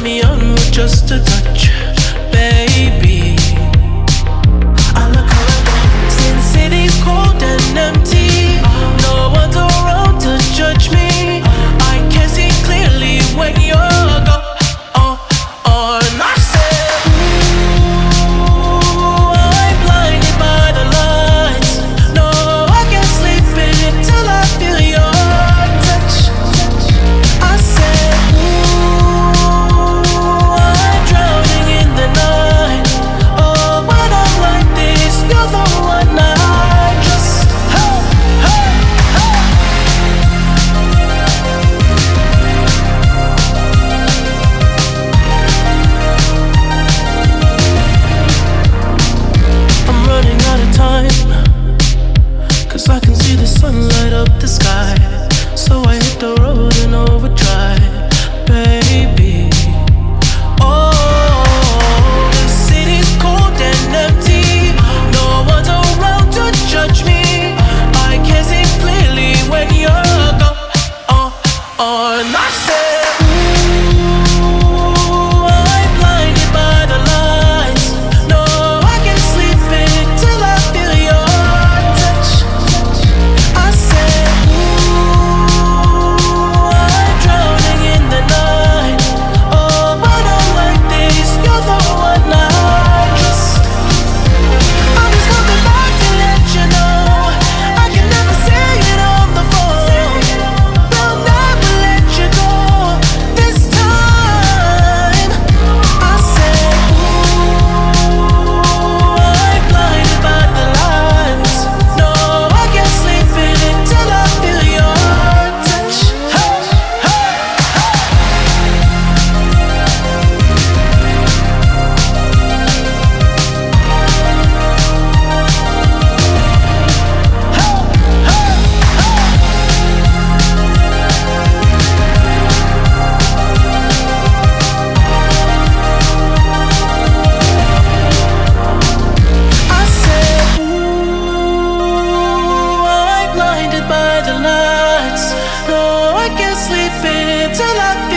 me on with just a touch, baby. I look around, see the city's cold and empty. No one's around to judge me. I can see clearly when you're gone. And I said, ooh, I'm blinded by the lights. No, I can't sleep until I feel your touch. I said, ooh, I'm drowning in the night. Oh, when I'm like this, you're the one I just, hey, hey, hey. I'm running out of time, 'cause I can see the sun light up the sky. So I hit the road in overdrive, baby. Oh, the city's cold and empty. No one's around to judge me. I can see clearly when you're gone. And I said, ooh, I'm blinded by the lights. No, I can't sleep until I feel your touch. I said, ooh, I'm drowning in the night. Oh, when I'm like this, you're the one I just. I'm just coming back to let you know I can never say it on the phone. They'll never let you go this time. I said, ooh, I'm blinded by the lights. No, I can't sleep until I feel your touch. Hey, hey, I said, ooh, I'm blinded by the lights. No, I can't sleep until I